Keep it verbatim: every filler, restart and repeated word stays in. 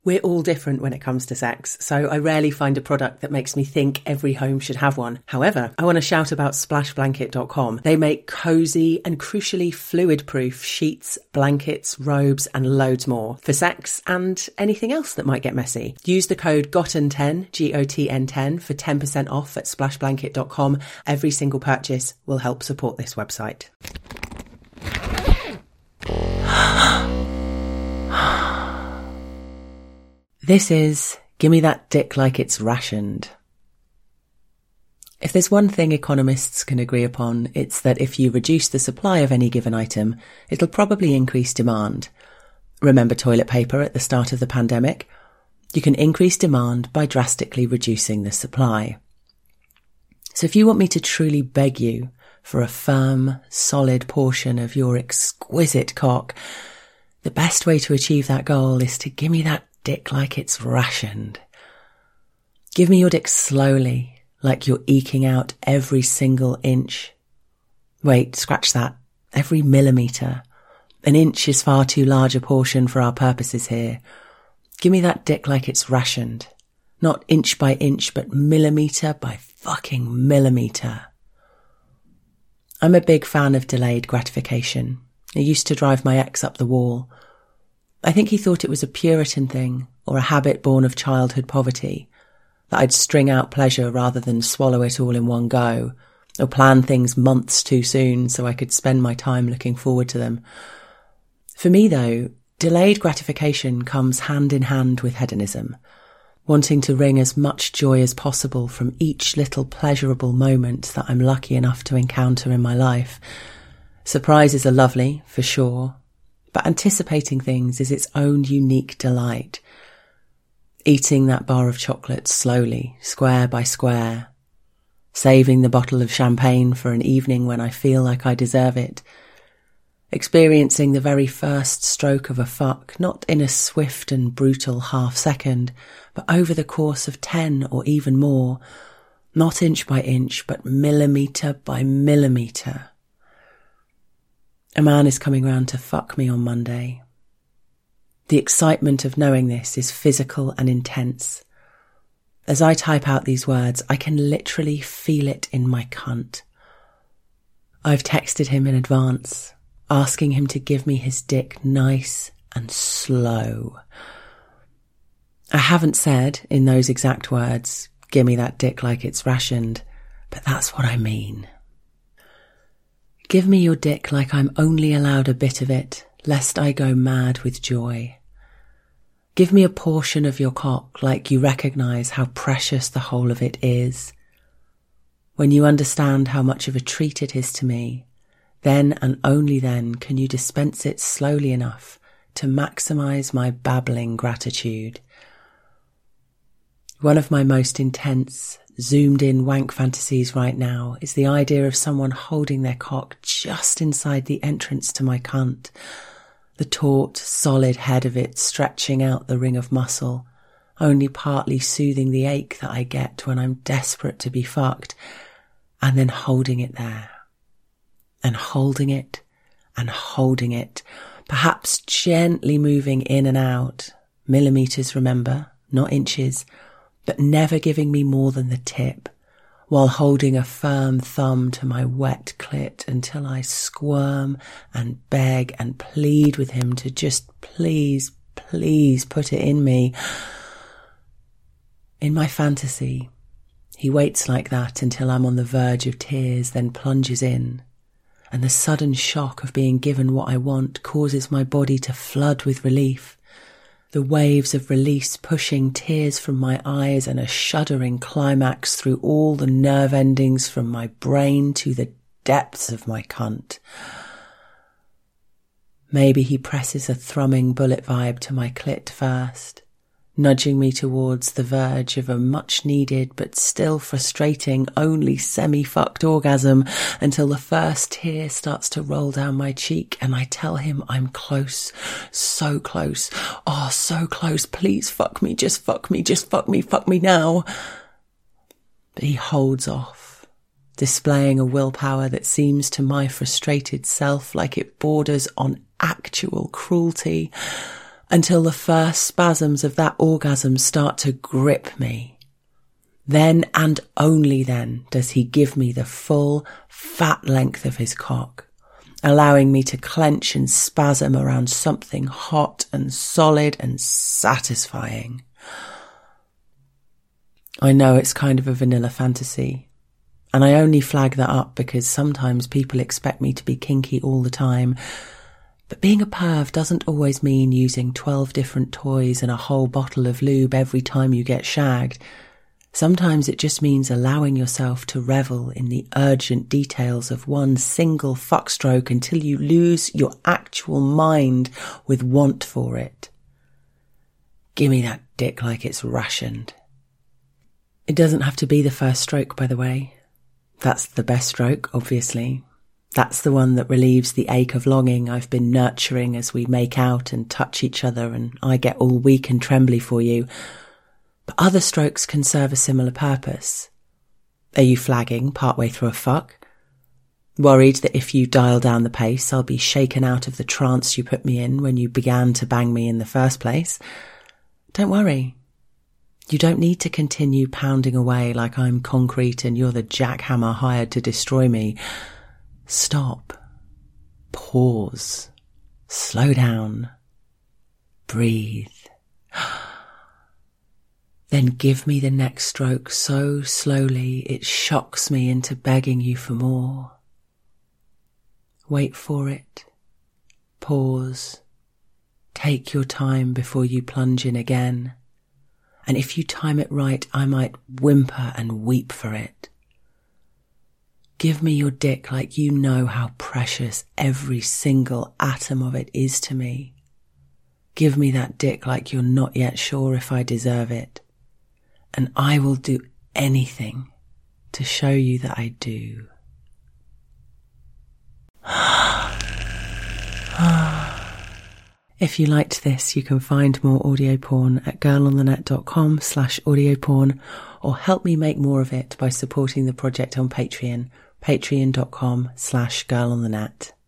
We're all different when it comes to sex, so I rarely find a product that makes me think every home should have one. However, I want to shout about splash blanket dot com. They make cosy and crucially fluid-proof sheets, blankets, robes and loads more for sex and anything else that might get messy. Use the code gotten ten, G O T N ten, for ten percent off at splash blanket dot com. Every single purchase will help support this website. This is Gimme That Dick Like It's Rationed. If there's one thing economists can agree upon, it's that if you reduce the supply of any given item, it'll probably increase demand. Remember toilet paper at the start of the pandemic? You can increase demand by drastically reducing the supply. So if you want me to truly beg you for a firm, solid portion of your exquisite cock, the best way to achieve that goal is to give me that dick like it's rationed. Give me your dick slowly, like you're eking out every single inch. Wait, scratch that. Every millimetre. An inch is far too large a portion for our purposes here. Give me that dick like it's rationed. Not inch by inch, but millimetre by fucking millimetre. I'm a big fan of delayed gratification. It used to drive my ex up the wall. I think he thought it was a Puritan thing, or a habit born of childhood poverty, that I'd string out pleasure rather than swallow it all in one go, or plan things months too soon so I could spend my time looking forward to them. For me, though, delayed gratification comes hand in hand with hedonism, wanting to wring as much joy as possible from each little pleasurable moment that I'm lucky enough to encounter in my life. Surprises are lovely, for sure, but anticipating things is its own unique delight. Eating that bar of chocolate slowly, square by square. Saving the bottle of champagne for an evening when I feel like I deserve it. Experiencing the very first stroke of a fuck, not in a swift and brutal half second, but over the course of ten or even more. Not inch by inch, but millimetre by millimetre. A man is coming round to fuck me on Monday. The excitement of knowing this is physical and intense. As I type out these words, I can literally feel it in my cunt. I've texted him in advance, asking him to give me his dick nice and slow. I haven't said in those exact words, "Give me that dick like it's rationed," but that's what I mean. Give me your dick like I'm only allowed a bit of it, lest I go mad with joy. Give me a portion of your cock like you recognise how precious the whole of it is. When you understand how much of a treat it is to me, then and only then can you dispense it slowly enough to maximise my babbling gratitude. One of my most intense, zoomed-in wank fantasies right now is the idea of someone holding their cock just inside the entrance to my cunt, the taut, solid head of it stretching out the ring of muscle, only partly soothing the ache that I get when I'm desperate to be fucked, and then holding it there, and holding it, and holding it, perhaps gently moving in and out, millimetres, remember, not inches, but never giving me more than the tip, while holding a firm thumb to my wet clit until I squirm and beg and plead with him to just please, please put it in me. In my fantasy, he waits like that until I'm on the verge of tears, then plunges in, and the sudden shock of being given what I want causes my body to flood with relief. The waves of release pushing tears from my eyes and a shuddering climax through all the nerve endings from my brain to the depths of my cunt. Maybe he presses a thrumming bullet vibe to my clit first, nudging me towards the verge of a much-needed but still frustrating only semi-fucked orgasm until the first tear starts to roll down my cheek and I tell him I'm close, so close, oh, so close, please fuck me, just fuck me, just fuck me, fuck me now. But he holds off, displaying a willpower that seems to my frustrated self like it borders on actual cruelty, until the first spasms of that orgasm start to grip me. Then and only then does he give me the full, fat length of his cock, allowing me to clench and spasm around something hot and solid and satisfying. I know it's kind of a vanilla fantasy, and I only flag that up because sometimes people expect me to be kinky all the time. But being a perv doesn't always mean using twelve different toys and a whole bottle of lube every time you get shagged. Sometimes it just means allowing yourself to revel in the urgent details of one single fuckstroke until you lose your actual mind with want for it. Give me that dick like it's rationed. It doesn't have to be the first stroke, by the way. That's the best stroke, obviously. That's the one that relieves the ache of longing I've been nurturing as we make out and touch each other and I get all weak and trembly for you. But other strokes can serve a similar purpose. Are you flagging partway through a fuck? Worried that if you dial down the pace, I'll be shaken out of the trance you put me in when you began to bang me in the first place? Don't worry. You don't need to continue pounding away like I'm concrete and you're the jackhammer hired to destroy me. Stop. Pause. Slow down. Breathe. Then give me the next stroke so slowly it shocks me into begging you for more. Wait for it. Pause. Take your time before you plunge in again. And if you time it right, I might whimper and weep for it. Give me your dick like you know how precious every single atom of it is to me. Give me that dick like you're not yet sure if I deserve it. And I will do anything to show you that I do. If you liked this, you can find more audio porn at girlonthenet.com slash audio porn, or help me make more of it by supporting the project on Patreon, patreon.com slash girlonthenet.